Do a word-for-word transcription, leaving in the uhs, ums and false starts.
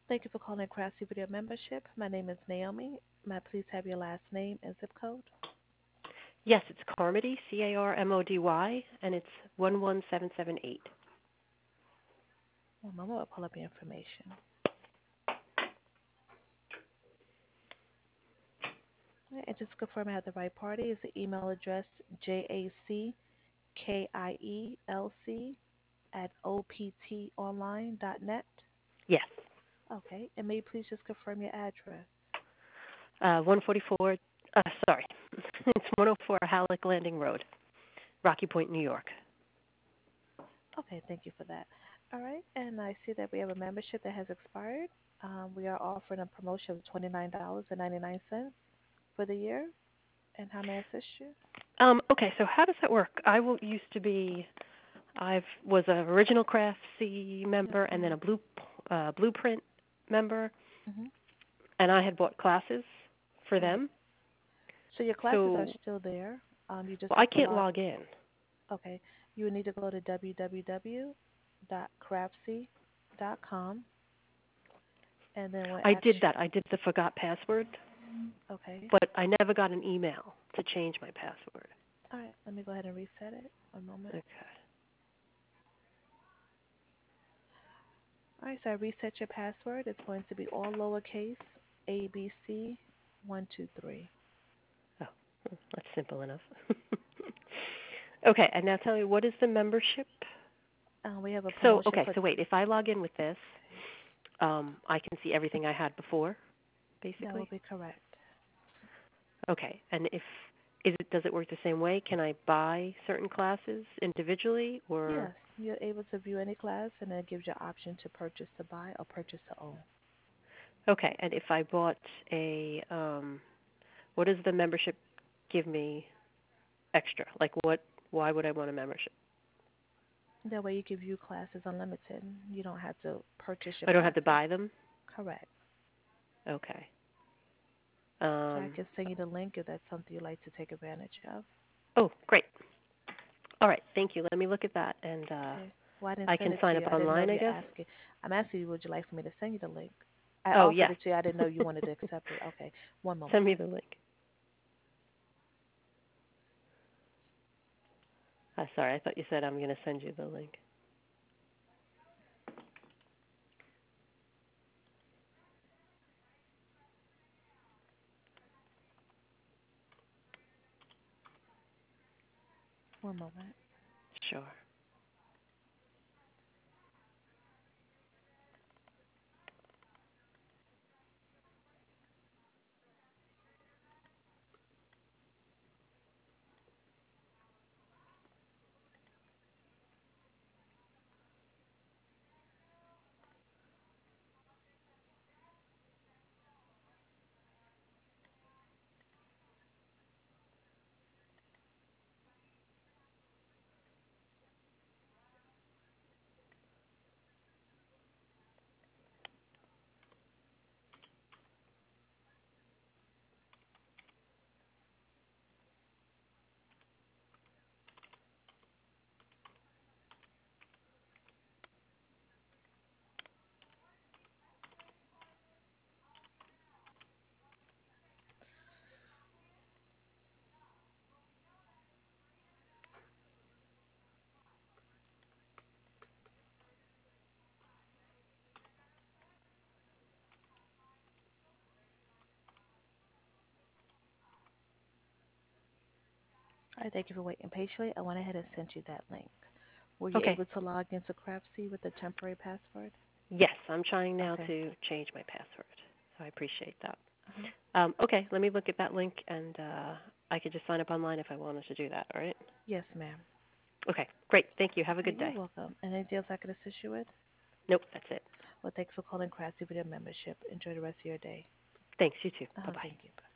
Thank you for calling Craftsy Video Membership. My name is Naomi. May I please have your last name and zip code? Yes, it's Carmody, C A R M O D Y, and it's one one seven seven eight. One moment, I'll pull up your information. All right, and just to confirm I have the right party, is the email address J A C K I E L C at O P T online dot net? Yes, Okay, and may you please just confirm your address? uh, one forty-four, uh, sorry, it's one oh four Halleck Landing Road, Rocky Point, New York. Okay, thank you for that. All right, and I see that we have a membership that has expired. Um, we are offering a promotion of twenty-nine dollars and ninety-nine cents for the year. And how may I assist you? Um, okay, so how does that work? I will, used to be, I was an original Craft C Yes, member and then ma'am. a blue, uh, Blueprint member, Hmm. and I had bought classes for Correct. them. So your classes are So, still there. Um, you just well, I have to can't log. log in. Okay, you would need to go to w w w dot craftsy dot com, and then we'll I ask did you. that. I did the forgot password, Okay. but I never got an email to change my password. All right. Let me go ahead and reset it. One moment. Okay. All right. So I reset your password. It's going to be all lowercase A B C one two three. Oh, well, that's simple enough. Okay, and now tell me, what is the membership? Uh, we have a So, promotion okay, for. so wait, if I log in with this, um, I can see everything I had before, That will basically. be correct. Okay, and if is it does it work the same way? Can I buy certain classes individually, or Yes, you're able to view any class, and then it gives you option to purchase to buy or purchase to own. okay? And if I bought a, um, what does the membership give me extra? Like, what? Why would I want a membership? That way you can view classes unlimited. You don't have to purchase your I don't have to classes. buy them. Correct. Okay. So I Um, can send you the link if that's something you'd like to take advantage of. oh, great. All right, thank you. Let me look at that, and uh, Okay. Well, I didn't I send can it to sign you. up I didn't know online, if I you're guess. asking. I'm asking you, would you like for me to send you the link? I Oh, offered yes. it to you. I didn't know you wanted to accept it. Okay. One moment. Send me the link. Uh, sorry, I thought you said I'm going to send you the link. One moment. Sure. All right. Thank you for waiting patiently. I went ahead and sent you that link. Were you Okay. able to log into Craftsy with a temporary password? Yes, I'm trying now Okay. to change my password, so I appreciate that. Uh-huh. Um, okay, let me look at that link, and uh, I could just sign up online if I wanted to do that, all right? Yes, ma'am. Okay, great. Thank you. Have a Okay. good You're day. welcome. And anything else I could assist you with? Nope, that's it. Well, thanks for calling Craftsy Video Membership. Enjoy the rest of your day. Thanks, you too. Uh-huh. Bye-bye. Thank you.